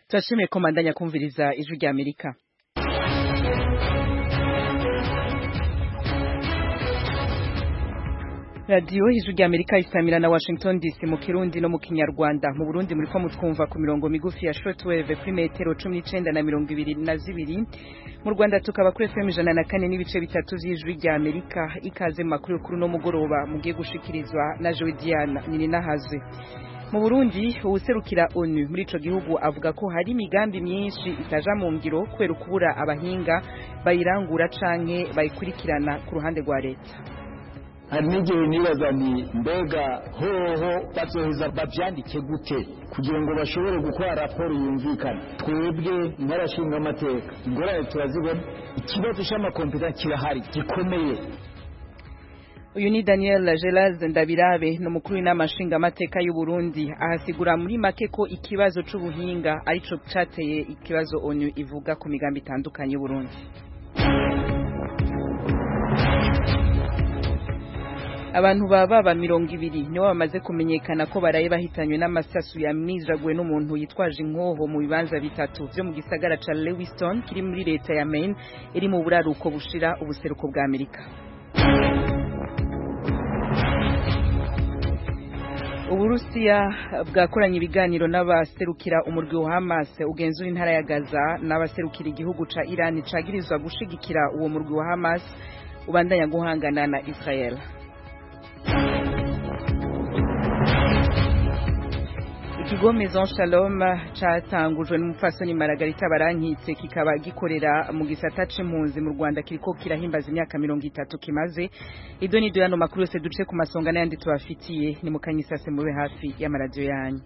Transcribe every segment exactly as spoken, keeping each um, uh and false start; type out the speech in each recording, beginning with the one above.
Turashimiye ko mandanya kumviriza ijwi rya Amerika. Radio ijwi rya Amerika isamira na Washington D C mu Kirundi no mu Kinyarwanda. Mu Burundi muri ko mutwumva ku mirongo migufi ya shortwave kuri metero cumi n'icenda na mirongo ibiri na zibiri. Mu Rwanda tukaba kuri F M ijana na kane n'ibice bitatu z'ijwi rya Amerika. Ikaze mu makuru kuri no mugoroba mugiye gushikirizwa na Joe Diana Nininahaze. Mu Burundi userukira ONU muri ico gihugu avuga ko hari imigambi myinshi itaja mu ngiro kwera kubura abahinga bayirangura canke bayikurikirana ku ruhande rwa leta. hari n'igihe nibaza ni mbega hoho bazoheza bavyandike gute kugira ngo bashobore gukora raporo yumvikana. Twebwe ntarashinga amateka ingorane turazibona, ikibazo c'amakompiyuta kirahari gikomeye. Uyu ni Daniel Gelaz Ndabirabe no mukuru w'inama nshingamateka y'u Burundi ahasigura muri make ko ikibazo c'ubuhinga arico cateye ikibazo ONU ivuga ku migambi itandukanye y'u Burundi. Abantu baba ba mirongo ibiri nibo bamaze kumenyekana ko baraye bahitanywe n'amasasu yamwijagwe n'umuntu yitwaje inkoho mu bibanza bitatu byo mu gisagara ca Lewiston kiri muri leta ya Maine iri mu buraruko bushira ubuseruko bwa Amerika. Uburusiya bwakoranye ibiganiro n'abaserukira umurwi wa Hamas ugenzura intara ya Gaza n'abaserukira igihugu ca Iran cagirizwa gushigikira uwo murwi wa Hamas ubandanya guhangana na Israel. Ikigo Maison Shalom catangujwe n'umupfasoni Margarita Barankitse kikaba gikorera mu gisata c'impunzi mu Rwanda kiriko kirahimbaza imyaka mirongo itatu kimaze. Ido ni doyano makuru yose duce ku masonga n'ayandi tubafitiye ni mukanyisase mube hafi y'amaradio yanyu.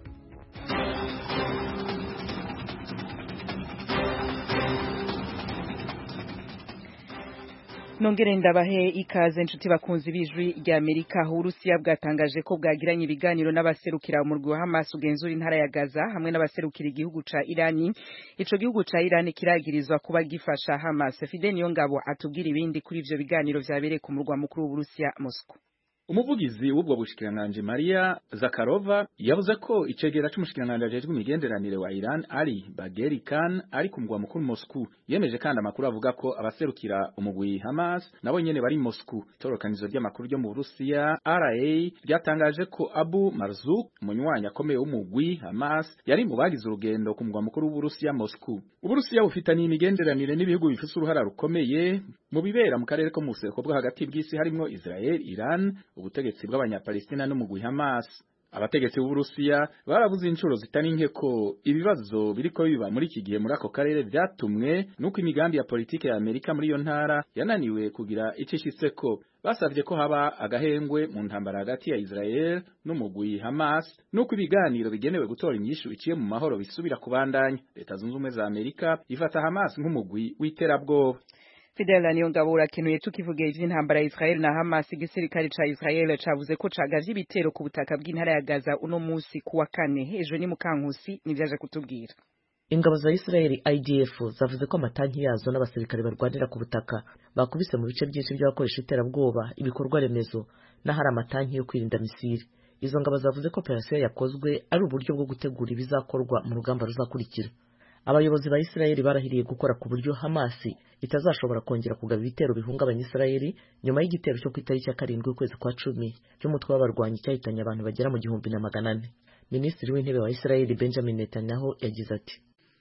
Nongere ndabahe ikaze inshuti bakunzi bijwi rya Amerika. Uburusiya bwatangaje ko bwagiranye ibiganiro n'abaserukira umurwi wa Hamas ugenzura intara ya Gaza hamwe n'abaserukira igihugu ca Irani. Ico gihugu ca Irani kiragirizwa kuba gifasha Hamas. Fidel Niyongabo atubwira ibindi kuri ivyo biganiro vyabereye ku murwa mukuru w'Uburusiya Moscow. Umuvugizi w'ubwo bushikiranganji Maria Zakharova yavuze ko icegera c'umushikiranganji ajejwe imigenderanire wa Iran Ali Bagheri Khan ari ku mugwa mukuru Moscow. Yemeje kandi amakuru avuga ko abaserukira umugwi Hamas nabo nyene bari Moscow. Itorokanizo ry'amakuru ryo mu Burusiya R A ryatangaje ko Abu Marzuk umunywanyi akomeye w'umugwi Hamas yari mu bagize urugendo ku mugwa mukuru w'Uburusiya Moscow. Uburusiya bufitaniye imigenderanire n'ibihugu bifise uruhara rukomeye mu bibera mu karere ko mu buseruko bwo hagati bw'isi harimo Israel, Iran, ubutegetsi bw'abanyapalestina n'umugwi Hamas. Abategetsi b'Uburusiya baravuze inshuro zitari nke ko ibibazo biriko biba muri iki gihe muri ako karere vyatumwe nuko imigambi ya politike ya Amerika muri iyo ntara yananiwe kugira icishitseko. Basavye ko haba agahengwe mu ntambara hagati ya Israel n'umugwi Hamas nuko ibiganiro bigenewe gutora inyishu iciye mu mahoro bisubira kubandanya. Leta zunze ubumwe za Amerika ifata Hamas nk'umugwi w'iterabwoba. Fidel Niyongabo urakenuye tukivuga ivy'intambara ya Israel na Hamas. Igisirikare ca Israel cavuze ko cagavye ibitero ku butaka bw'intara ya Gaza uno musi kuwa kane. Ejo ni Mukankusi nivyaje kutubwira. Ingabo za Israel I D F zavuze ko amatanki yazo n'abasirikare barwanira ku butaka bakubise mu bice byinshi by'abakoresha iterabwoba ibikorwa remezo n'ahari amatanki yo kwirinda misiri. Izo ngabo zavuze ko operasiyo yakozwe ari uburyo bwo gutegura ibizakorwa mu rugamba ruzakurikira. Abayobozi ba Israel barahiriye gukora ku buryo Hamas itazashobora kongera kugaba ibitero bihungabanya Israel nyuma y'igitero cyo kwitariki ya karindwi ukwezi kwa cumi cy'umutwe w'abarwanyi cyahitanye abantu bagera mu gihumbi na magana ane. Minisitiri w'intebe wa Israel Benjamin Netanyahu yagize ati: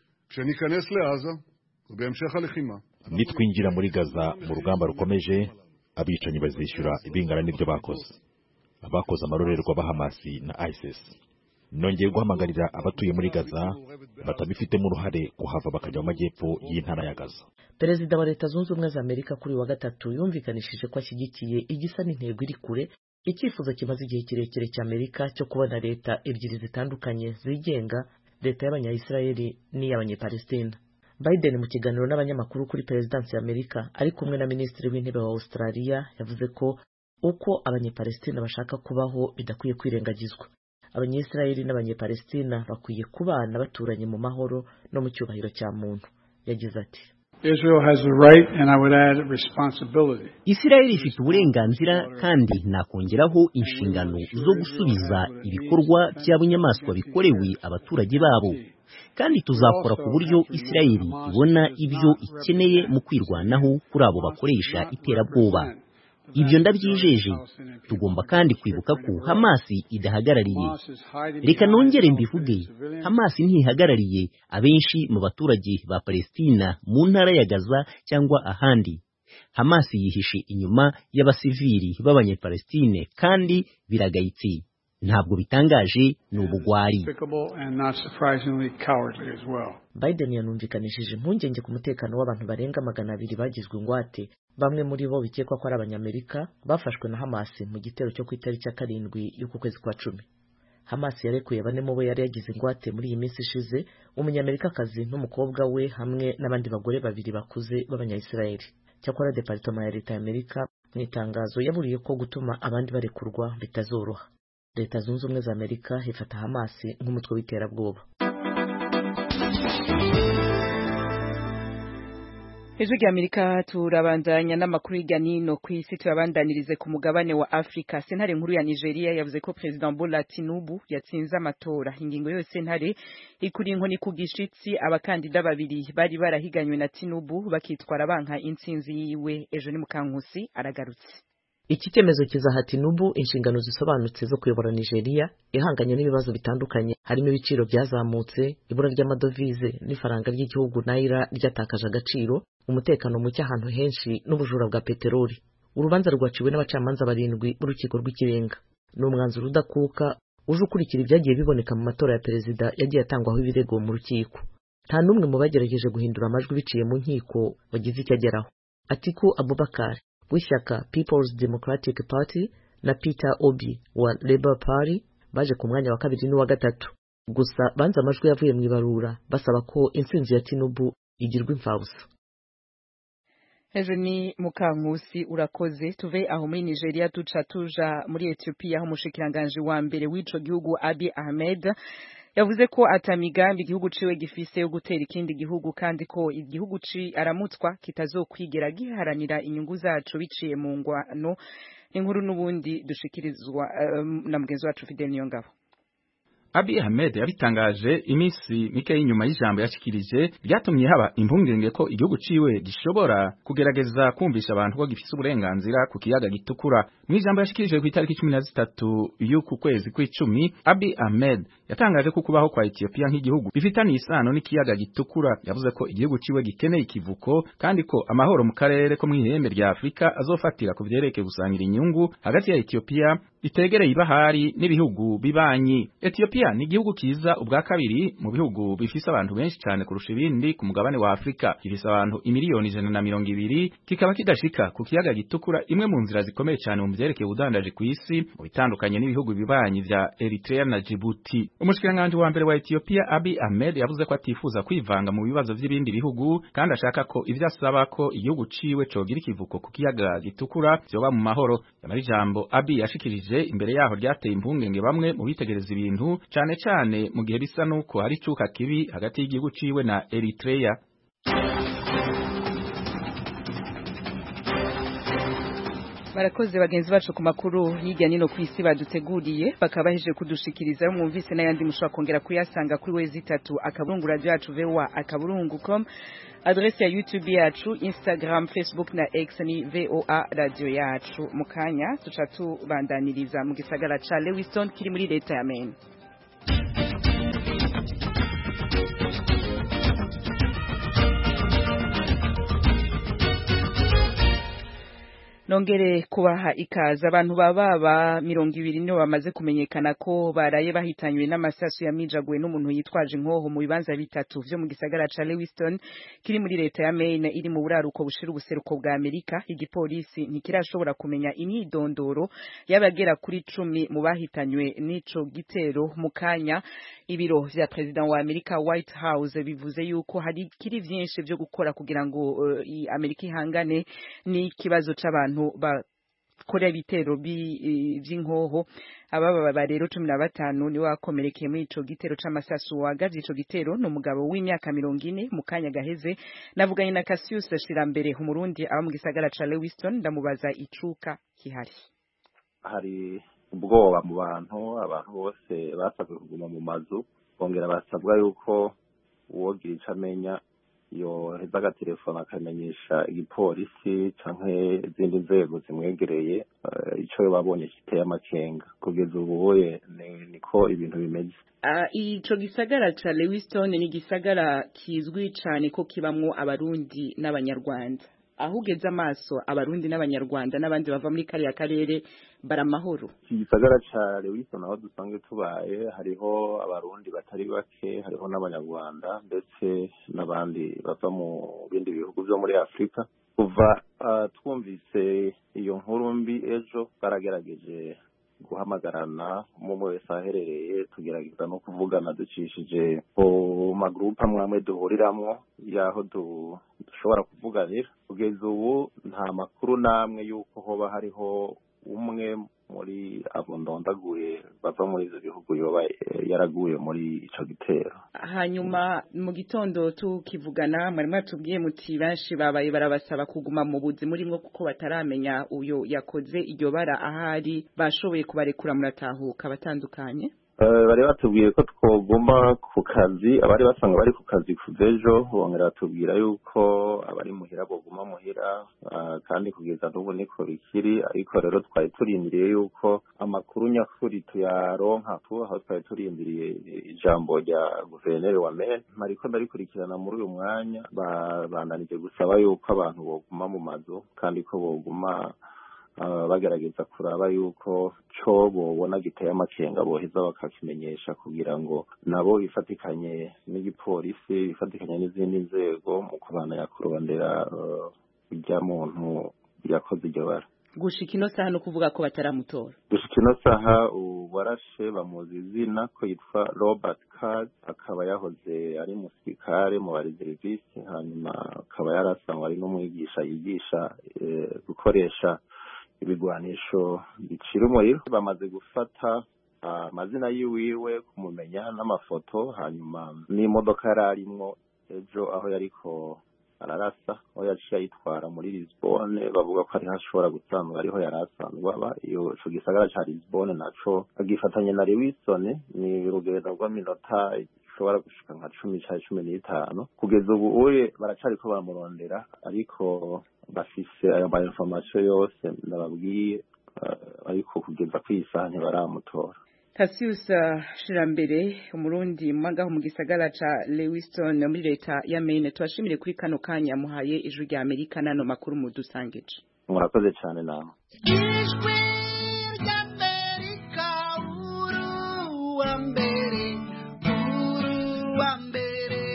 nitwinjira muri Gaza mu rugamba rukomeje, abicanyi bazishyura ibingana n'ibyo bakoze abakoze amarorerwa ba Hamas na ISIS. Nongeye guhamagarira abatuye muri Gaza batabifitemo uruhare kuhava bakajya mu majyepfo y'intara ya Gaza. Perezida wa Leta Zunze Ubumwe za Amerika kuri wa gatatu yumvikanishije ko ashyigikiye igisa n'intego iri kure icyifuzo kimaze igihe kirekire cya Amerika cyo kubona leta ebyiri zitandukanye zigenga, leta y'abanya-Israeli n'iy'abanyapalestina. Biden mu kiganiro n'abanyamakuru kuri Perezidansi ya Amerika ari kumwe na Minisitiri w'Intebe wa Australia yavuze ko uko abanyapalestina bashaka kubaho bidakwiye kwirengagizwa. Abanyisraeli n'abanyapalestina bakwiye kubana baturanye mu mahoro no mu cyubahiro cya muntu. Yagize ati: Israel has the right and I would add responsibility. Israel ifite uburenganzira kandi nakongeraho inshingano zo gusubiza ibikorwa by'abunyamaswa bikorewe abaturage babo. Kandi tuzakora ku buryo Israel ibona ibyo ikeneye mu kwirwanaho kuri abo bakoresha iterabwoba. Ibyo ndabyijeje. Tugomba kandi kwibuka ko Hamas idahagarariye. Reka nongere mbivuge, Hamas ntihagarariye abenshi mu baturage ba Palestina mu ntara ya Gaza cyangwa ahandi. Hamas yihishe inyuma y'abasivili b'abanyepalestine kandi biragayitse. Ntabwo bitangaje n'ubugwari. Biden yanumvikanishije impungenge ku mutekano w'abantu barenga magana abiri bagizwe ingwate, bamwe muri bo bikekwa ko ari abanyamerika bafashwe na Hamas mu gitero cyo ku itariki ya karindwi y'uku kwezi kwa cumi. Hamas yarekuye bane mu bo yari yagize ingwate muri iyi minsi ishize, umunyamerikakazi n'umukobwa we hamwe n'abandi bagore babiri bakuze b'abanyayisiraheli. Cyakora Department ya Leta y'Amerika mu itangazo yaburiye ko gutuma abandi barekurwa bitazoroha. Leta Zunze Ubumwe za Amerika ifata Hamas nk'umutwe w'iterabwoba. Ijwi ry'Amerika turabandanya n'amakuru y'ganino ku isi, turabandanirize ku mugabane wa Afrika. Sentare nkuru ya Nigeria yavuze ko President Bola Tinubu yatsinze amatora. Ingingo yose sentare ikuri inkoni ku gishitsi abakandida babiri bari barahiganywe na Tinubu bakitwara banka intsinzi yiwe. Ejo ni Mukankusi aragarutse. Iki cyemezo kizaha Tinubu inshingano zisobanutse zo kuyobora Nigeria ihanganye n'ibibazo bitandukanye, harimo ibiciro byazamutse, ibura ry'amadovize n'ifaranga ry'igihugu naira ryatakaje agaciro, umutekano muke ahantu henshi n'ubujura bwa peteroli. Urubanza rwaciwe n'abacamanza barindwi b'urukiko rw'ikirenga. Ni umwanzuro udakuka uje ukurikira ibyagiye biboneka mu matora ya perezida yagiye atangwaho ibirego mu rukiko. Nta n'umwe mu bagerageje guhindura amajwi biciye mu nkiko bagize icyo ageraho. Atiku Abubakar w'ishyaka People's Democratic Party na Peter Obi wa Labour Party baje ku mwanya wa kabiri n'uwa gatatu. Gusa banze amajwi yavuye mu ibarura basaba ko intsinzi ya Tinubu igirwa imfabusa. Ejo ni Mukankusi urakoze. Tuve aho muri Nigeria tuca tuja muri Ethiopia aho umushikiranganje wa mbere w'ico gihugu Abiy Ahmed yavuze ko atamigambi igihugu ciwe gifise yo gutera ikindi gihugu, kandi ko igihugu ci aramutswa kitazokwigera giharanira inyungu zacu biciye mu ngwano. Inkuru n'ubundi dushikirizwa um, na mugenzi wacu Fidel Niyongabo. Abiy Ahmed yabitangaje imisi mike y'inyuma y'ijambo yashikirije ryatumye haba impungenge ko igihugu ciwe gishobora kugerageza kumvisha abantu ko gifise uburenganzira ku kiyaga gitukura. Mu ijambo yashikirije ku itariki cumi na zitatu y'uku kwezi kw'icumi, Abiy Ahmed yatangaje ko kubaho kwa Ethiopia nk'igihugu bifitaniye isano n'ikiyaga gitukura. Yavuze ko igihugu ciwe gikeneye ikivuko kandi ko amahoro mu karere ko mw'ihembe rya Afrika azofatira ku vyerekeye gusangira inyungu hagati ya Ethiopia itegereye ibahari n'ibihugu bibanyi. Ethiopia ni igihugu kiza ubwa kabiri mu bihugu bifise abantu benshi cyane kurusha ibindi ku mugabane wa Afrika. Gifise abantu imiliyoni ijana na mirongo ibiri, kikaba kidashika ku kiyaga gitukura, imwe mu nzira zikomeye cyane mu vyerekeye ubudandaji ku isi, mu bitandukanye n'ibihugu bibanyi vya Eritrea na Djibouti. Umushikiranganje wa mbere wa Ethiopia Abiy Ahmed yavuze ko atifuza kwivanga mu bibazo vy'ibindi bihugu, kandi ashaka ko ivyo asaba ko igihugu ciwe cogira ikivuko ku kiyaga gitukura vyoba mu mahoro. Yamara ijambo Abiy yashikirije imbere yaho ryateye impungenge bamwe mu bitegereza ibintu, cyane cyane mu gihe bisa nuko hari icuka kibi hagati y'igihugu ciwe na Eritrea. Barakoze bagenzi bacu ku makuru hirya nino ku isi baduteguriye, bakaba baheje kudushikiriza. Mwumvise n'ayandi mushobora kongera kuyasanga kuri wezi itatu akaburungu radio yacu V O A akaburungu com, adresse ya YouTube yacu, Instagram, Facebook na X ni V O A radio yacu. Mukanya tuca tubandaniriza mu gisagara ca Lewiston kiri muri leta ya Maine. Nongere kubaha ikaza. Abantu bababa mirongo ibiri nibo bamaze kumenyekana ko baraye bahitanywe n'amasasu yamijagwe n'umuntu yitwaje inkoho mu bibanza bitatu vyo mu gisagara ca Lewiston kiri muri leta ya Maine iri mu buraruko bushira ubuseruko bwa Amerika. Igipolisi ntikirashobora kumenya imyidondoro y'abagera kuri cumi mu bahitanywe n'ico gitero. Mu kanya ibiro vya president wa Amerika White House bivuze yuko hari kiri vyinshi vyo gukora kugira ngo uh, Amerika ihangane n'ikibazo c'abantu ba kora ibitero by'inkoho ababa rero cumi na batanu niwe wakomerekeye muri ico gitero c'amasasu wagavye ico gitero no mugabo w'imyaka mirongo ine mu kanya gaheze navuganye na Cassius Shirambere umurundi aba mu gisagara ca Lewiston ndamubaza icuka kihari. Hari ubwoba mu bantu abantu bose basabwe kuguma mu mazu bongera basabwa yuko uwogira ico amenya yo heza agatelefone akamenyesha igipolisi canke izindi nzego zimwegereye ico babonye kiteye amakenga kugeza ubuye niko ibintu bimeze. Ico gisagara ca Lewiston ni gisagara kizwi cane ko kibamwo abarundi n'abanyarwanda. Aho ugeze amaso abarundi n'abanyarwanda n'abandi bava muri kariya karere baramahoro. Iki gisagara ca Lewiston aho dusanzwe tubaye hariho abarundi batari bake hariho n'abanyarwanda ndetse n'abandi bava mu bindi bihugu byo muri Afrika. Kuva uh, twumvise iyo nkuru mbi ejo baragerageje guhamagarana umwe wese aherereye tugerageza no kuvugana ducishije ku magrupa mwamwe duhuriramwo yaho dushobora kuvuganira. Kugeza ubu nta makuru namwe yuko hoba hariho umwe muri abo ndondaguye bava muri izo bihugu yoba yaraguye muri ico gitero. Hanyuma mu gitondo tukivugana mwari mwatubwiye muti benshi babaye barabasaba kuguma mu buzi murimwo kuko bataramenya uyo yakoze iryo bara ahari bashoboye kubarekura muratahuka batandukanye. Bari batubwiye ko twoguma ku kazi abari basanga bari ku kazi kuvejo bongera batubwira yuko abari muhira boguma muhira kandi kugeza n'ubu niko bikiri ariko rero twari turindiriye yuko amakuru nyakuri tuyaronka tu aho twari turindiriye ijambo rya guverineri wa Maine mariko ndarikurikirana muri uyu mwanya bandanije gusaba yuko abantu boguma mu mazu kandi ko boguma Uh, bagerageza kuraba yuko co bobona giteye amakenga boheza bakakimenyesha kugira ngo nabo bifatikanye n'igipolisi bifatikanye n'izindi nzego mu kubana yakurondera ujya uh, muntu yakoze iryo bara. Gushika ino saha no kuvuga ko bataramutora. Gushika ino saha uwarashe bamuzi izina ko yitwa Robert Card akaba yahoze ari musirikare mu reserviste hanyuma akaba yarasangwa ari n'umwigisha yigisha e, gukoresha ibigwanisho bicira umuriro. Bamaze gufata amazina uh, yiwiwe kumumenya n'amafoto hanyuma n'imodoka yararimwo ejo aho yariko ararasa aho yaciye ayitwara muri Lisbonne bavuga ko ari hashobora gutanga ariho yarasanzwe aba iyo ico gisagara ca Lisbonne naco agifatanye na Lewiston ni urugendo rw'aminota ishobora gushika nka cumi canke cumi n'itanu kugeza ubu uye baracariko baramurondera ariko bafise ayo ma information yose ndababwiye uh, ariko kugeza kwisanye baramutora. Cassius Shirambere umurundi mwangaho mu gisagara ca Lewiston muri leta ya Maine twashimire kuri kano kanya muhaye ijwi rya Amerika nano makuru mu dusangeje. Murakoze cyane nawe. Ijwi rya Amerika uru wa mbere uru wa mbere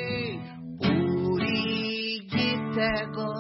uri gitego.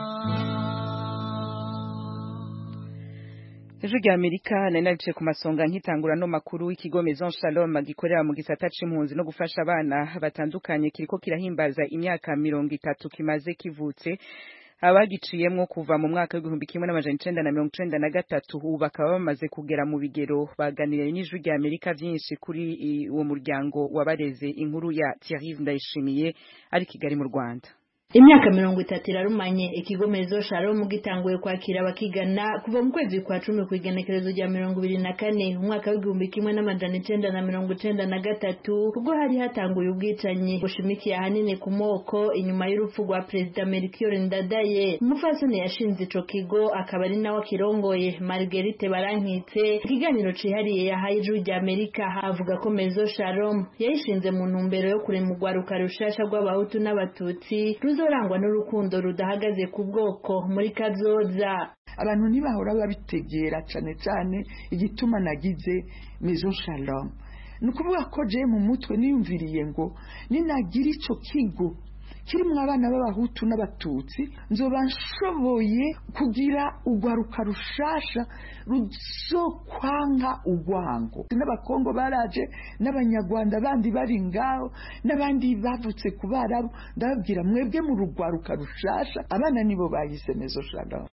Ijwi rya Amerika nanaciye ku masonga nkitangura no makuru ikigo Maison Shalom gikorera mu gisata c'impunzi no gufasha abana batandukanye kiriko kirahimbaza imyaka mirongo itatu kimaze kivutse abagiciyemwo kuva mu mwaka w'igihumbi kimwe n'amajana icenda na mirongo icenda na gatatu ubu bakaba bamaze kugera mu bigero baganiriye n'ijwi rya Amerika vyinshi kuri uwo muryango wabareze inkuru ya Thierry Ndayishimiye ari Kigali mu Rwanda. Imyaka mirongo itatu irarumanye ikigo Maison Shalom gitanguye kwakira abakigana kuva mu kwezi kwa cumi kw'igenekerezo rya mirongo ibiri na kane umwaka w'igihumbi kimwe n'amajana icenda na mirongo icenda na gatatu ubwo hari hatanguye ubwicanyi bushimikiye ahanini ku moko inyuma y'urupfu rwa Perezida Melchior Ndadaye. Umufasoni yashinze ico kigo akaba ari nawe kirongoye Marguerite Barankitse ikiganiro cihariye yahaye ijwi rya Amerika avuga ko Maison Shalom yayishinze mu ntumbero yo kuremurwa rukarushasha rw'abahutu n'abatutsi zorangwa n'urukundo rudahagaze ku bwoko muri kazoza. Abantu ntibahora babitegera cane cane igituma nagize Maison Shalom nukuvuga ko je mu mutwe niyumviriye ngo ninagira ico kigo kirimwo abana b'abahutu n'abatutsi nzoba nshoboye kugira ugwaruka rushasha ruzokwanga ugwango. N'abakongo baraje n'abanyarwanda bandi bari ngaho n'abandi bavutse ku Barabu ndababwira mwebwe mu rugwaruka rushasha abana nibo bayise Maison Shalom.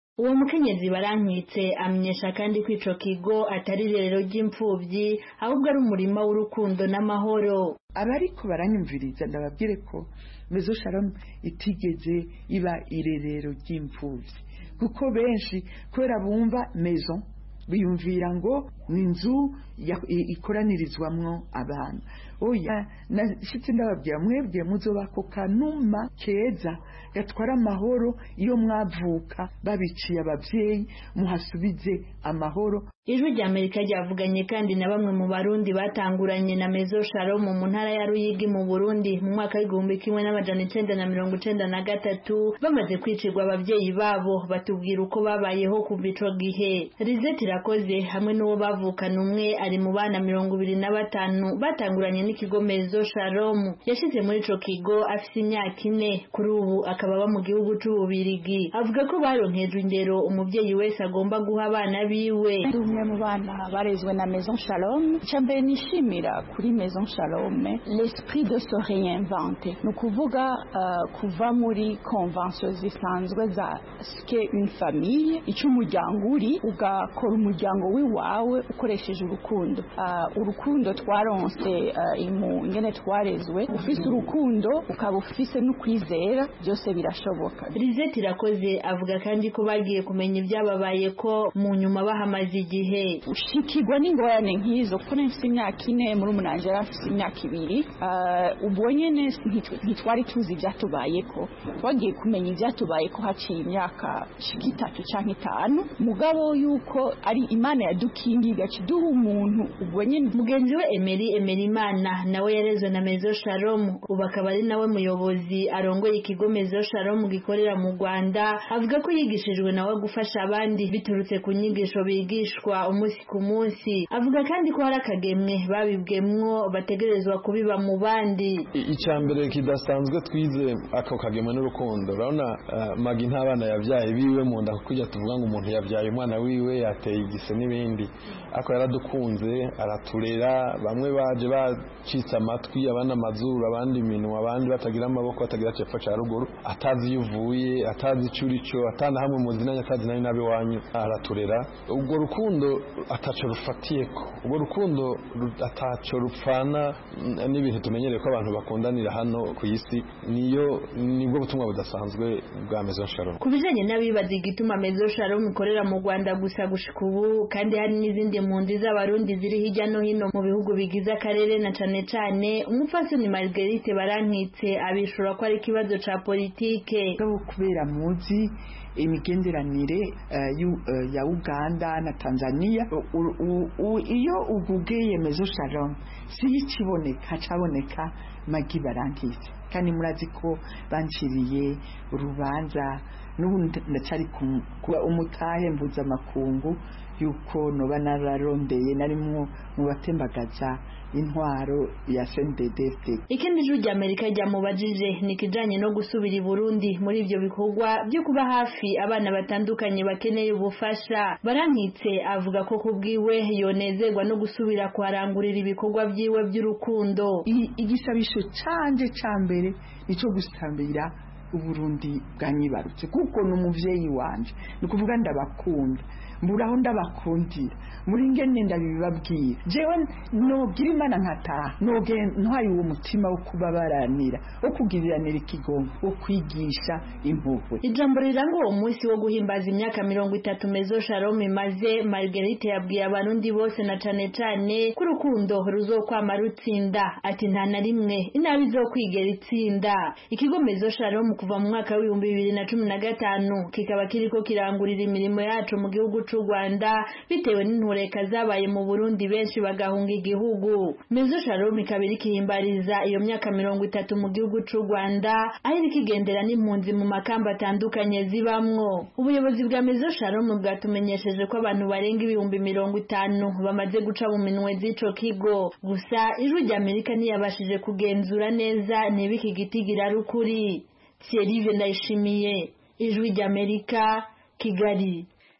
uwo mukenyezi barankitse amenyesha kandi ko ico kigo atari irerero ry'imfuvyi ahubwo ari umurima w'urukundo n'amahoro. Abariko baranyumviriza ndababwire ko Maison Shalom itigeze iba irerero ry'imfuvyi, kuko benshi kubera bumva maison biyumvira ngo ni inzu ikoranirizwamwo abana. Oya, nashitse ndababwira mwebwe muzoba ko kanuma keza gatwara amahoro iyo mwavuka babiciye abavyeyi muhasubize amahoro. Ijwi rya Amerika ryavuganye kandi na bamwe mu barundi batanguranye na Maison Shalom mu ntara ya Ruyigi mu Burundi mu mwaka w'igihumbi kimwe n'amajana icenda na mirongo icenda na gatatu bamaze kwicirwa abavyeyi babo, batubwira uko babayeho kuva ico gihe. Rizeti Irakoze hamwe n'uwo bavukana umwe ari mu bana mirongo ibiri na batanu batanguranye n'ikigo Maison Shalom. Yashize muri ico kigo afise imyaka ine, kuri ubu akaba aba mu gihugu c'Ububirigi. Avuga ko baronkejwe indero umuvyeyi wese agomba guha abana biwe. Umwe mu bana barezwe na Maison Shalom, cyambere nishimira kuri Maison Shalom l'esprit de se réinventer, no kuvuga uh, kuva muri convention zisanzwe za ske une famille, ico umuryango uri ugakora umuryango wiwawe ukoresheje urukundo. Uh, urukundo twaronse uh, imu ngene twarezwe, ufise urukundo ukaba ufise no kwizera, byose birashoboka. Rizeti Irakoze avuga kandi ko bagiye kumenya ibyababaye ko mu nyuma bahamaze igihe ushikirwa n'ingorane nk'izo, kuko nafise imyaka ine muri umunanje yarafise imyaka ibiri. Uh, ubwo nyene ntitwari tuzi ivyatubayeko, twagiye kumenya ivyatubayeko haciye imyaka itatu canke itanu, mugabo yuko ari Imana yadukingiye igaciduha umuntu. Ubwo nyene mugenzi we Emery Emerimana nawe yarezwe na Maison Shalom, ubu akaba ari nawe muyobozi arongoye ikigo Maison Shalom gikorera mu Rwanda. Avuga ko yigishijwe nawe gufasha abandi biturutse ku nyigisho bigishwa umunsi ku munsi. Avuga kandi ko hari akagemwe babibwemwo bategerezwa kubiba mu bandi. Icambere kidasanzwe twize ako kagemwe n'urukundo. Urabona uh, Magi ntabana yavyaye biwe mu nda kujya tuvuga ngo umuntu yavyaye umwana wiwe yateye igise n'ibindi. Ako yaradukunze araturera, bamwe baje bacitse amatwi, abana amazuru, abandi iminwa, abandi batagira amaboko, batagira cepfo ca ruguru, atazi yuvuye, atazi icurico, atana hamwe muzinanya, atazi nabi nabi wanyu, araturera. Ubwo rukundo ataco rufatiyeko, ubwo rukundo ataco rupfana n'ibintu tumenyereye ko abantu bakundanira hano ku isi. Niyo nibwo butumwa budasanzwe bwa Maison Shalom. Kubijanye n'abibaza igituma Maison Shalom ikorera mu Rwanda gusa gushika ubu, kandi hari n'izindi mpunzi z'abarundi ziri hirya no hino mu bihugu bigize akarere, na cane cane umupfasoni Marguerite Barankitse abishura ko ari ikibazo ca politike. Kubera muzi imigenderanire uh, uh, ya Uganda na Tanzania, iyo ugugeye Maison Shalom si ikiboneka caboneka Magi Barankitse, kandi murazi ko banciriye urubanza n'ubu ndacari kuba umutahe mbuza makungu yuko noba nararondeye narimwo mu batembagaza intwaro ya C N D D F D. Ikindi juru rya Amerika ryamubajije ni kijanye no gusubira i Burundi muri ivyo bikorwa byo kuba hafi abana batandukanye bakeneye ubufasha. Barankitse avuga ko kubwiwe yonezerwa no gusubira kuharangurira ibikorwa byiwe by'urukundo. Igisabisho canje cambere nico gusambira Uburundi bwanyibarutse, kuko n'umuvyeyi wanje, nukuvuga ndabakunda, mburaho ndabakundira, muri ngene ndabibabwira. Jewe nogira Imana nkataha, noge ntwaye uwo mutima wo kubabaranira, wo kugiriranira ikigongo, wo kwigisha impuhwe. Ijambo riranga uwo munsi wo guhimbaza imyaka mirongo itatu Maison Shalom imaze, Marguerite yabwiye abarundi bose na cane cane ko urukundo ruzokwama rutsinda. Ati nta na rimwe inabi izokwigera itsinda. Ikigo Maison Shalom kuva mu mwaka w'ibihumbi bibiri na cumi na gatanu kikaba kiriko kirangurira imirimo yacu mu gihugu c'u Rwanda bitewe n'intureka zabaye mu Burundi, benshi bagahunga igihugu. Maison Shalom ikaba iri kihimbariza iyo myaka mirongo itatu mu gihugu c'u Rwanda, aho iri kigendera n'impunzi mu makamba atandukanye zibamwo. Ubuyobozi bwa Maison Shalom bwatumenyesheje ko abantu barenga ibihumbi mirongo itanu bamaze guca mu minwe z'ico kigo. Gusa ijwi rya Amerika ntiyabashije kugenzura neza niba iki gitigira ari ukuri. Thierry Ndayishimiye, ijwi rya Amerika, Kigali.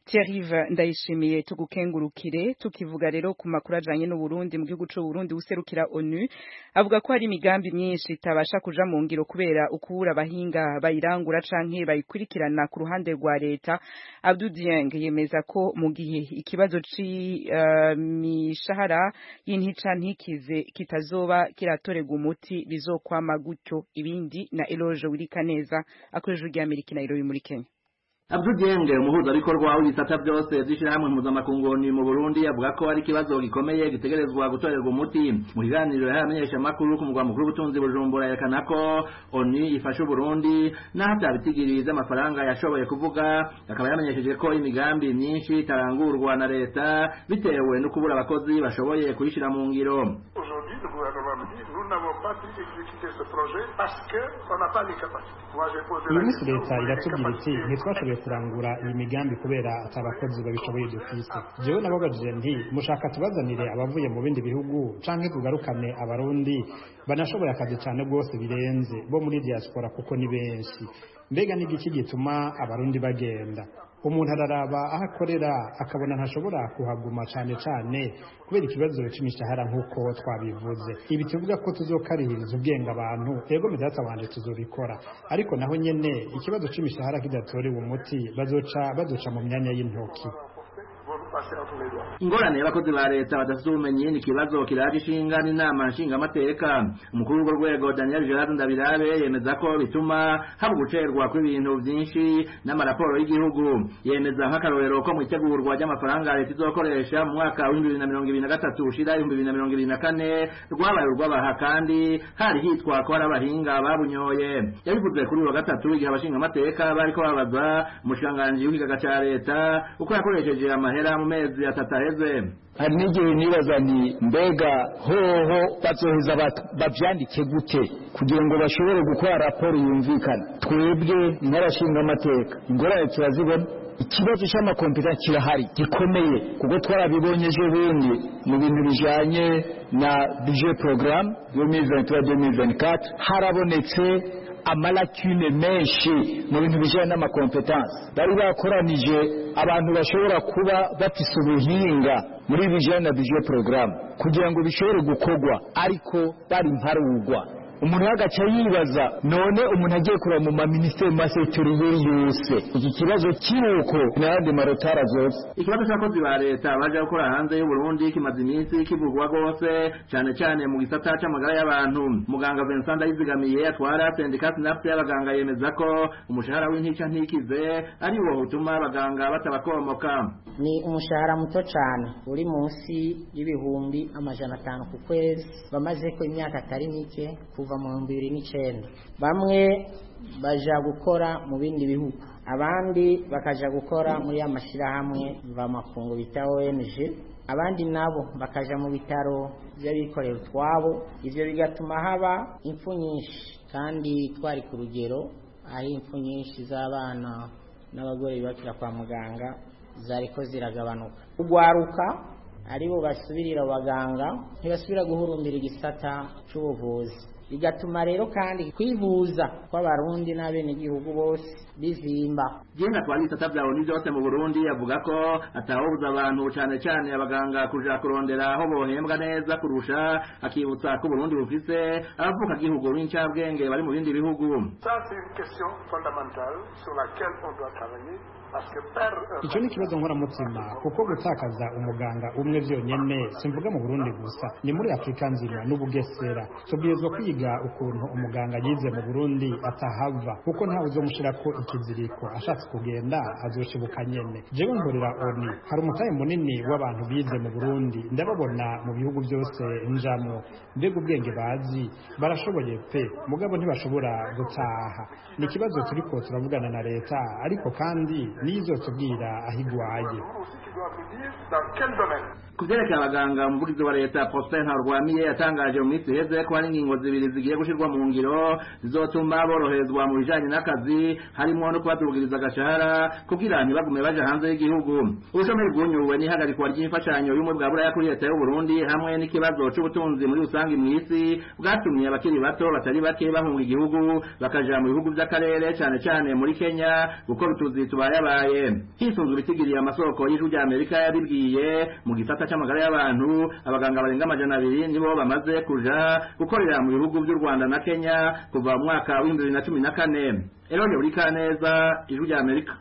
Thierry Ndayishimiye tugukengurukire tukivuga rero ku makuru ajanye n'u Burundi mu gihugu c'u Burundi userukira ONU avuga ko hari imigambi myinshi itabasha kuja mu ngiro kubera ukubura abahinga bayirangura canke bayikurikirana ku ruhande rwa leta. Abdou Dieng yemeza ko mu gihe ikibazo ci uh, mishahara y'intica ntikize kitazoba kiratorega umuti bizokwama gutyo. Ibindi na Eloge Wirikaneza akoresha ujya Amerika na Nairobi muri Kenya. Abdou Dieng umuhuza bikorwa w'ibisata byose by'ishirahamwe mpuzamakungu mu Burundi avuga ko ari kibazo gikomeye gitegerezwa gutorerwa umuti. Mu biganiro y'amenyesha makuru ku mugwa mukuru w'ubutunzi Bujumbura yerekana ko ONU ifasha Burundi naho byabitigiriza amafaranga yashoboye kuvuga, akaba yamenyesheje ko imigambi myinshi itarangurwa na leta bitewe no kubura abakozi bashoboye kuyishira mu ngiro. Aujourd'hui le gouvernement me dit nous n'avons pas pu exécuter ce projet parce que on n'a pas les capacités. Moi j'ai posé la question. Leta iratubwira iti ntitwashoboye kurangura iyi migambi kubera atabakozi babishoboye dufise. Jewe nababajije nti mushaka tubazanire abavuye mu bindi bihugu canke tugarukane abarundi banashoboye akazi cyane rwose birenze bo muri diaspora kuko ni benshi. Mbega ni iki gituma abarundi bagenda? Umuntu araraba aho akorera akabona ntashobora kuhaguma cyane cyane kubera ikibazo c'imishahara nk'uko twabivuze. Ibi tuvuga ko tuzokarihiriza ubwenge abantu yego medata wanje tuzobikora, ariko naho nyene ikibazo c'imishahara kidatorewe umuti bazoca bazoca mu myanya y'intoki. Ingorane y'abakozi ba leta badafite ubumenyi ni kibazo kiraje ishinga n'inama nshingamateka. Umukuru w'urwo rwego Daniel Gerard Ndabirabe yemeza ko bituma haba gucerwa kw'ibintu byinshi n'amaraporo y'igihugu. Yemeza nk'akarorero ko mu itegurwa ry'amafaranga leta izokoresha mu mwaka wa bibiri na mirongo ibiri na gatatu ushira bibiri na mirongo ibiri na kane rwabaye urw'abaha kandi hari hitwa ko hari abahinga babunyoye. Yabivuze kuri wa gatatu igihe abashingamateka bariko babaza umushikiranganji w'ikigaga ca leta uko yakoresheje amahera mu mezi atatu aheze. Hari n'igihe nibaza nti mbega hoho bazoheza bavyandike gute kugira ngo bashobore gukora raporo yumvikana. Twebwe n'abashinga amateka ingorane turazibona, ikibazo cy'amakompiyuta kirahari gikomeye kuko twarabibonye ejo bundi mu bintu bijanye na budget programme deux mille vingt-trois deux mille vingt-quatre harabonetse amalakune menshi mu bintu bijanye n'amakompetansi. Bari bakoranije abantu bashobora kuba bafise ubuhinga muri bijanye na budget programme kugira ngo bishobore gukorwa, ariko bari mparugwa. Umuntu agaca yibaza none umuntu agiye kuraba mu maministeri masektoriye yose iki kibazo kiruko n'andi marotara zose. Ikibazo cy'abakozi ba leta baje gukora hanze y'u Burundi kimaze iminsi kivugwa gose cyane cyane mu gisata c'amagara y'abantu. Muganga Vincent Ndayizigamiye atwara syndicat nafte y'abaganga yemeza ko umushahara w'intica ntikize ari wo utuma abaganga batabakomoka. Ni umushahara muto cyane uri munsi y'ibihumbi amajana atanu ku kwezi, bamaze ko imyaka atari mike kuva mu bibiri n'icenda. Bamwe baja gukora mu bindi bihugu, abandi bakaja gukora muri amashirahamwe mvamakungu bita O N G, abandi nabo bakaja mu bitaro by'abikorera utwabo. Ivyo bigatuma haba impfu nyinshi, kandi twari ku rugero aho impfu nyinshi z'abana n'abagore bibakira kwa muganga zariko ziragabanuka. Ugwaruka aribo basubirira abaganga ntibasubira guhurumbira igisata c'ubuvuzi, bigatuma rero kandi kwivuza kw'abarundi n'abene igihugu bose bizimba. Jenga twari tatabya oni byose mu Burundi yavuga ko atahuza abantu cyane cyane abaganga kuja kurondera aho bohembwa neza kurusha, akibutsa ko Burundi bufise abavuka gihugu b'incabwenge bari mu bindi bihugu. Ça c'est une question fondamentale sur laquelle on doit travailler. Icyo ni ikibazo nkoramutima kuko gutakaza umuganga umwe vyonyene simvuga mu Burundi gusa, ni muri Afrika nzima n'ubugesera. Tubwirizwa kwiga ukuntu umuganga yize mu Burundi atahava kuko ntawe uzomushira ko ikiziriko, ashatse kugenda azoshibuka nyene. Jewe nkorera ONU hari umutaye munini w'abantu bize mu Burundi, ndababona mu bihugu byose njamwo. Mbega ubwenge bazi barashoboye pe, mugabo ntibashobora gutaha. Ni ikibazo turiko turavugana na leta, ariko kandi nizo tubwira ahigwaye. kuvyerekeye abaganga umuvugizi wa leta Prosper Ntarwamiye yatangaje mu minsi iheze ko hari ingingo zibiri zigiye gushirwa mu ngiro zizotuma boroherezwa mu bijanye n'akazi harimo no kubadugiriza agashahara kugira ntibagume baje hanze y'igihugu. Ubushomeri bwunyuwe n'ihagarikwa ry'imfashanyo y'umwe bwa buraya kuri leta y'u Burundi hamwe n'ikibazo c'ubutunzi muri rusange mu isi bwatumye abakiri bato batari bake bahunga igihugu bakaja mu bihugu by'akarere cyane cyane muri Kenya gukora utuzi tubayabaye. Hisunzwe bitigiriye amasoko y'ijwi rya Amerika yabibwiye mu gisata cy'amagara y'abantu abaganga barenga amajana abiri nibo bamaze kuja gukorera mu bihugu by'u Rwanda na Kenya kuva mu mwaka wa bibiri na cumi na kane. Elonye Burikaneza, ijwi rya Amerika.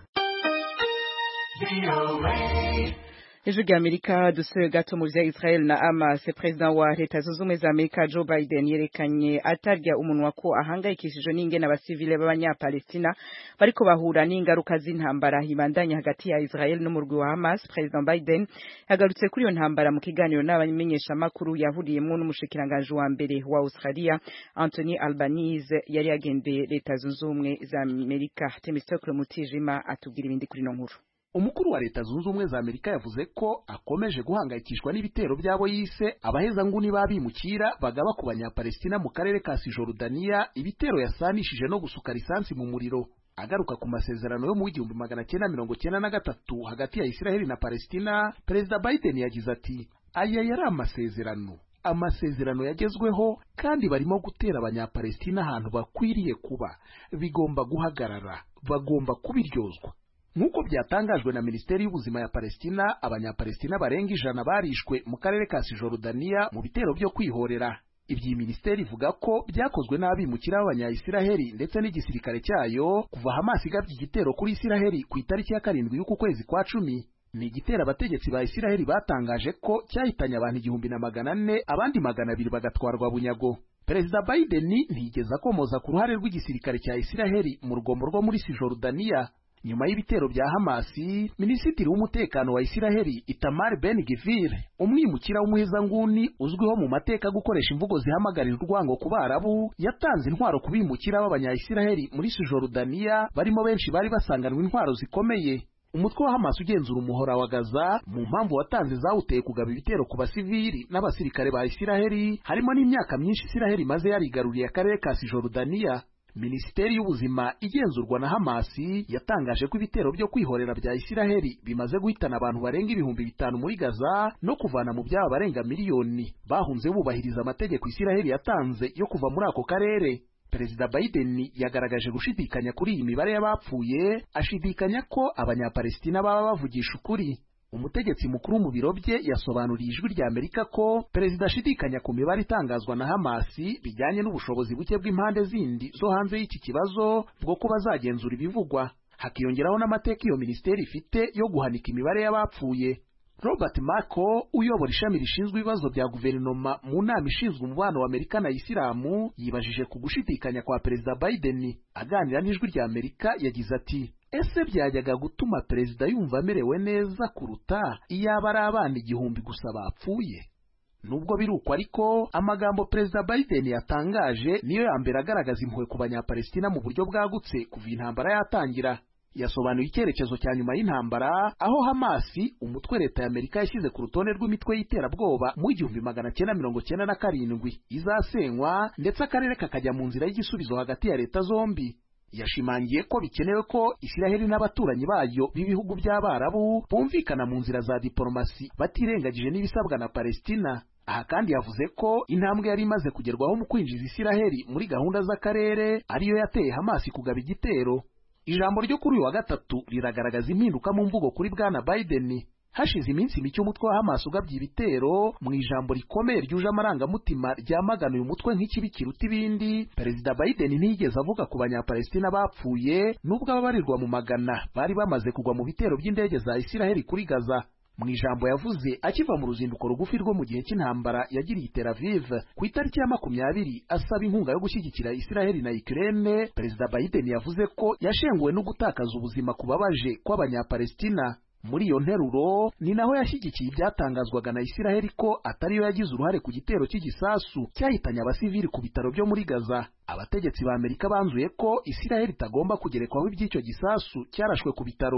Ijwi rya Amerika dusuye gato mu vya Israel na Hamas. President wa Leta Zunze Ubumwe za Amerika Joe Biden yerekanye atarya umunwa ko ahangayikishijwe n'ingene abasivile b'abanyapalestina bariko bahura n'ingaruka z'intambara hibandanya hagati ya Israel n'umurwi wa Hamas. President Biden yagarutse kuri iyo ntambara mu kiganiro n'abamenyesha makuru yahuriyemwo n'umushikiranganje wa mbere wa Australia Anthony Albanese yari yagendeye Leta Zunze Ubumwe za Amerika. Temistokle Mutijima atubwira ibindi kuri no nkuru. Umukuru wa Leta Zunze Ubumwe za Amerika yavuze ko akomeje guhangayikishwa n'ibitero byabo yise abaheza nguni babimukira bagaba ku banyapalestina mu karere ka Cisjordania, ibitero yasanishije no gusuka lisansi mu muriro. Agaruka ku masezerano yo mu igihumbi magana cyenda mirongo cyenda na gatatu hagati ya Israeli na Palestina, Perezida Biden yagize ati aya yari amasezerano amasezerano yagezweho kandi barimo gutera abanyapalestina ahantu bakwiriye kuba, bigomba guhagarara, bagomba kubiryozwa. Nuko byatangajwe na Ministeri y'Ubuzima ya Palestina, abanyapalestina barenga ijana barishwe mu karere ka Cisjordania mu bitero byo kwihorera. Ibyi ministeri ivuga ko byakozwe n'abimukira b'abanyayisiraheli ndetse n'igisirikare cyayo kuva Hamas igabye igitero kuri Isiraheli ku itariki ya karindwi y'uku kwezi kwa cumi. Ni igitero abategetsi ba Isiraheli batangaje ko cyahitanye abantu igihumbi na magana ane, abandi magana abiri bagatwarwa bunyago. Perezida Biden ntiyigeze akomoza ku ruhare rw'igisirikare cya Isiraheli mu rugombo rwo muri Cisjordania. Nyuma y'ibitero bya Hamasi, Minisitiri w'umutekano wa Isiraheli Itamar Ben-Gvir, umwimukira w'umuhezanguni uzwiho mu mateka gukoresha imvugo zihamagarira urwango ku Barabu, yatanze intwaro ku bimukira b'abanyayisiraheli muri Cisjordania, barimo benshi bari basanganwe intwaro zikomeye. Umutwe wa Hamas ugenzura umuhora wa Gaza mu mpamvu watanze zawuteye kugaba ibitero ku basivili n'abasirikare ba Isiraheli, harimo n'imyaka myinshi Isiraheli maze yarigaruriye akarere ka Cisjordania. Minisiteri y'Ubuzima igenzurwa na Hamasi yatangaje ko ibitero byo kwihorera bya Isiraheli bimaze guhitana abantu barenga ibihumbi bitanu muri Gaza no kuvana mu byaba barenga miliyoni bahunze bubahiriza amategeko Isiraheli yatanze yo kuva muri ako karere. Perezida Biden yagaragaje gushidikanya kuri iyi mibare y'abapfuye, ashidikanya ko abanyapalestina baba bavugisha ukuri. Umutegetsi mukuru mu biro bye yasobanuriye ijwi rya Amerika ko perezida ashidikanya ku mibare itangazwa na Hamasi bijyanye n'ubushobozi buke bw'impande zindi zo hanze y'iki kibazo bwo ko bazagenzura ibivugwa. Hakiyongeraho n'amateka iyo ministeri ifite yo guhanika imibare y'abapfuye. Robert Mako uyobora ishami rishinzwe ibibazo bya guverinoma mu nama ishinzwe umubano wa Amerika na Isilamu yibajije ku gushidikanya kwa perezida Biden. Aganira n'ijwi rya Amerika yagize ati ese byajyaga gutuma perezida yumva amerewe neza kuruta iyaba ari abana igihumbi gusa bapfuye? Nubwo biruko ariko amagambo perezida Biden yatangaje niyo ya mbere agaragaza impuhwe ku banyapalestina mu buryo bwagutse kuva intambara yatangira. Yasobanuye icyerekezo cya nyuma y'intambara aho Hamasi, umutwe leta ya Amerika yashyize ku rutonde rw'imitwe y'iterabwoba mu igihumbi magana cyenda mirongo cyenda na karindwi, izasenywa ndetse akarere kakajya mu nzira y'igisubizo hagati ya leta zombi. Yashimangiye ko bikenewe ko Isiraheli n'abaturanyi bayo b'ibihugu by'Abarabu bumvikana mu nzira za diplomasi batirengagije n'ibisabwa na Palestina. Aha kandi yavuze ko intambwe yari imaze kugerwaho mu kwinjiza Isiraheli muri gahunda z'akarere ariyo yateye Hamasi kugaba igitero. Ijambo ryo kuri uyu wa gatatu riragaragaza impinduka mu mvugo kuri bwana Biden. Hashize iminsi mike umutwe wa Hamas ugabye ibitero mu ijambo rikomeye ryuje amarangamutima ryamagana uyu mutwe nk'ikibi kiruta ibindi. Perezida Biden ntiyigeze avuga ku banyapalestina bapfuye nubwo ababarirwa mu magana bari bamaze kugwa mu bitero by'indege za Isiraheli kuri Gaza. Mu ijambo yavuze akiva mu ruzinduko rugufi rwo mu gihe cy'intambara yagiriye i Tel Aviv ku itariki ya makumyabiri asaba inkunga yo gushyigikira Isiraheli na Ukraine, Perezida Biden yavuze ko yashenguwe no gutakaza ubuzima kubabaje kw'abanyapalestina. Muri iyo nteruro ni naho yashyigikiye ibyatangazwaga na Isiraheli ko atariyo yagize uruhare ku gitero cy'igisasu cyahitanye abasivili ku bitaro byo muri Gaza. Abategetsi ba Amerika banzuye ko Isiraheli itagomba kugerekwaho iby'icyo gisasu cyarashwe ku bitaro.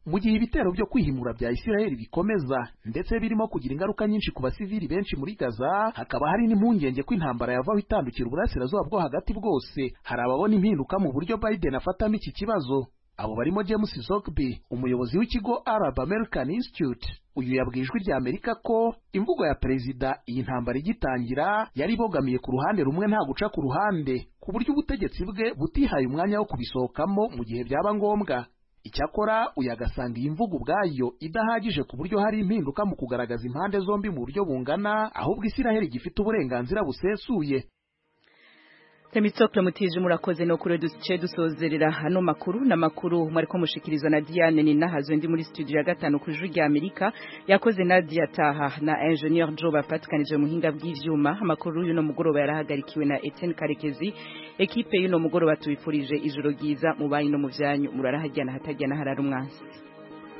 mu gihe ibitero byo kwihimura bya Isiraheli bikomeza ndetse birimo kugira ingaruka nyinshi ku basivili benshi muri Gaza, hakaba hari n'impungenge ko intambara yavaho itandukira uburasirazuba bwo hagati bwose. Hari ababona impinduka mu buryo Biden afatamo iki kibazo. Abo barimo James Zogby, umuyobozi w'ikigo Arab American Institute. Uyu yabwiye ijwi rya Amerika ko imvugo ya perezida iyi ntambara igitangira yari ibogamiye ku ruhande rumwe nta guca ku ruhande, ku buryo ubutegetsi bwe butihaye umwanya wo kubisohokamo mu gihe byaba ngombwa. Icyakora uyu agasanga iyi mvugo ubwayo idahagije ku buryo hari impinduka mu kugaragaza impande zombi mu buryo bungana, ahubwo Isiraheli gifite uburenganzira busesuye. Temitokle Mutije murakoze no kure duce dusozerera hano makuru na makuru mwariko mushikirizwa na Diane ni nahazo ndi muri studio ya gatanu ku Juru rya Amerika, yakoze Nadia Taha na Engineer Joe bapatkanije muhinga bw'ivyuma. Amakuru y'uno mugoroba yarahagarikiwe na Etienne Karekezi. Ekipe y'uno mugoroba tubifurije ijoro ryiza mu bayi no mu vyanyu, murarahajyana hatajyana harara umwansi.